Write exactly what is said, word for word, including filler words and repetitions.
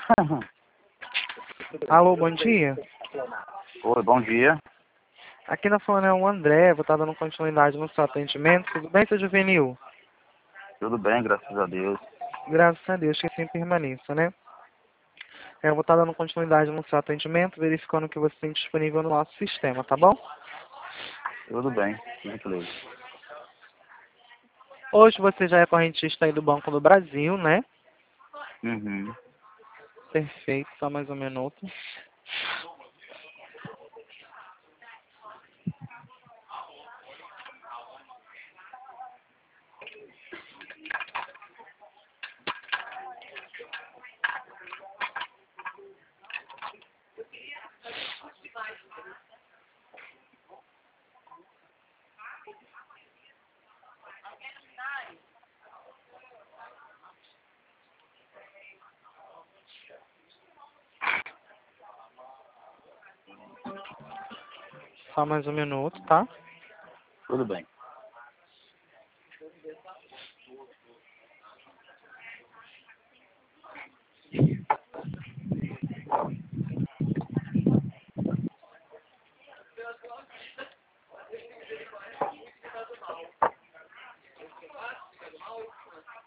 Alô, bom dia. Oi, bom dia. Aqui na falando é o André, vou estar dando continuidade no seu atendimento. Tudo bem, seu juvenil? Tudo bem, graças a Deus. Graças a Deus que assim permaneça, né? Eu vou estar dando continuidade no seu atendimento, verificando o que você tem disponível no nosso sistema, tá bom? Tudo bem, tranquilo. Hoje você já é correntista aí do Banco do Brasil, né? Uhum. Perfeito, só mais um minuto. Só mais um minuto, tá? Tudo bem.